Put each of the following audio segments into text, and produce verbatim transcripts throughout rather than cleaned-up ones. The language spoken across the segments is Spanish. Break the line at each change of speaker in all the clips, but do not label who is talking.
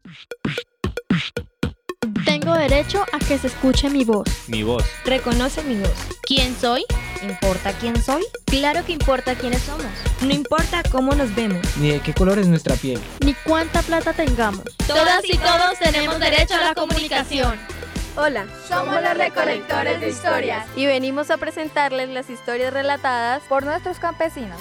Tengo derecho a que se escuche mi voz.
Mi voz.
Reconoce mi voz.
¿Quién soy?
¿Importa quién soy?
Claro que importa quiénes somos.
No importa cómo nos vemos.
Ni de qué color es nuestra piel.
Ni cuánta plata tengamos.
Todas y todos tenemos derecho a la comunicación.
Hola,
somos los recolectores de historias
y venimos a presentarles las historias relatadas
por nuestros campesinos.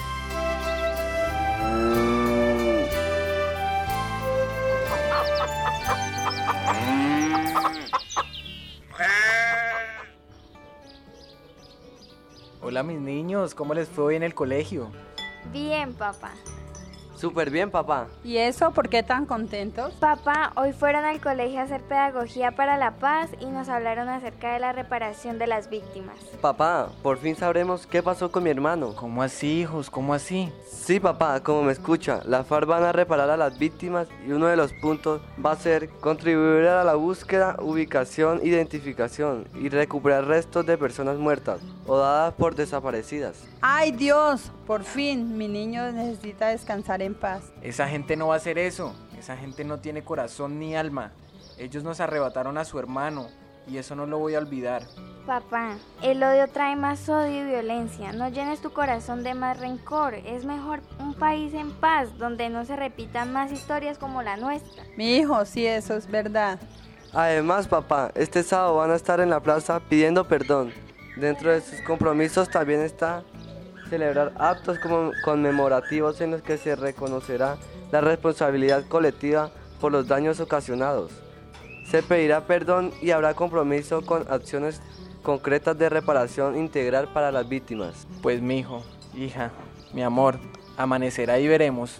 Hola mis niños, ¿cómo les fue hoy en el colegio?
Bien, papá.
Súper bien, papá.
¿Y eso por qué tan contentos?
Papá, hoy fueron al colegio a hacer pedagogía para la paz y nos hablaron acerca de la reparación de las víctimas.
Papá, por fin sabremos qué pasó con mi hermano.
¿Cómo así, hijos? ¿Cómo así?
Sí, papá, como me escucha, las FARC van a reparar a las víctimas y uno de los puntos va a ser contribuir a la búsqueda, ubicación, identificación y recuperar restos de personas muertas o dadas por desaparecidas.
¡Ay, Dios! Por fin, mi niño necesita descansar en paz.
Esa gente no va a hacer eso. Esa gente no tiene corazón ni alma. Ellos nos arrebataron a su hermano y eso no lo voy a olvidar.
Papá, el odio trae más odio y violencia. No llenes tu corazón de más rencor. Es mejor un país en paz donde no se repitan más historias como la nuestra.
Mi hijo, sí, eso es verdad.
Además, papá, este sábado van a estar en la plaza pidiendo perdón. Dentro de sus compromisos también está celebrar actos como conmemorativos en los que se reconocerá la responsabilidad colectiva por los daños ocasionados. Se pedirá perdón y habrá compromiso con acciones concretas de reparación integral para las víctimas.
Pues mi hijo, hija, mi amor, amanecerá y veremos.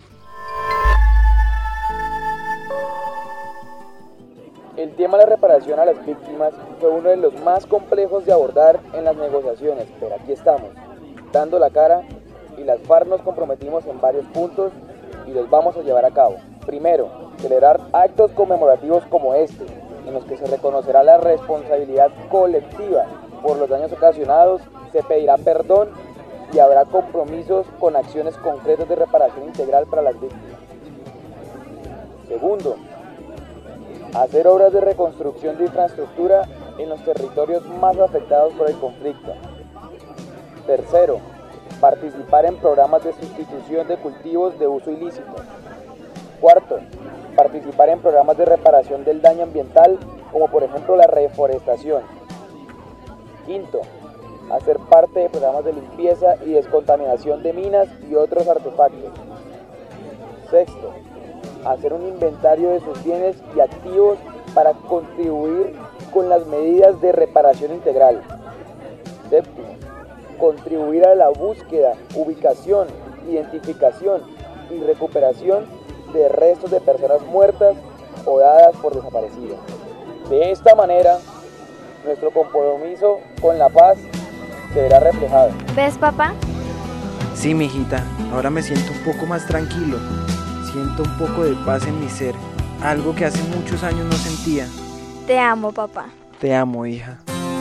El tema de la reparación a las víctimas fue uno de los más complejos de abordar en las negociaciones, pero aquí estamos, dando la cara, y las FARC nos comprometimos en varios puntos y los vamos a llevar a cabo. Primero, celebrar actos conmemorativos como este, en los que se reconocerá la responsabilidad colectiva por los daños ocasionados, se pedirá perdón y habrá compromisos con acciones concretas de reparación integral para las víctimas. Segundo, hacer obras de reconstrucción de infraestructura en los territorios más afectados por el conflicto. Tercero, participar en programas de sustitución de cultivos de uso ilícito. Cuarto, participar en programas de reparación del daño ambiental, como por ejemplo la reforestación. Quinto, hacer parte de programas de limpieza y descontaminación de minas y otros artefactos. Sexto, hacer un inventario de sus bienes y activos para contribuir con las medidas de reparación integral. Séptimo, contribuir a la búsqueda, ubicación, identificación y recuperación de restos de personas muertas o dadas por desaparecidas. De esta manera, nuestro compromiso con la paz se verá reflejado.
¿Ves, papá?
Sí, mijita, ahora me siento un poco más tranquilo. Siento un poco de paz en mi ser, algo que hace muchos años no sentía.
Te amo, papá.
Te amo, hija.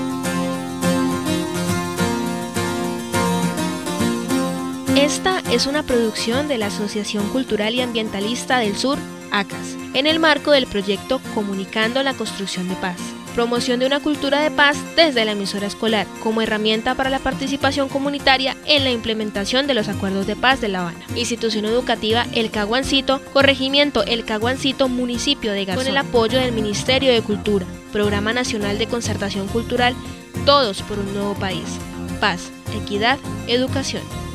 Esta es una producción de la Asociación Cultural y Ambientalista del Sur, ACAS, en el marco del proyecto Comunicando la Construcción de Paz. Promoción de una cultura de paz desde la emisora escolar, como herramienta para la participación comunitaria en la implementación de los acuerdos de paz de La Habana. Institución Educativa El Caguancito, Corregimiento El Caguancito, Municipio de Garzón, con el apoyo del Ministerio de Cultura. Programa Nacional de Concertación Cultural, Todos por un Nuevo País. Paz, equidad, educación.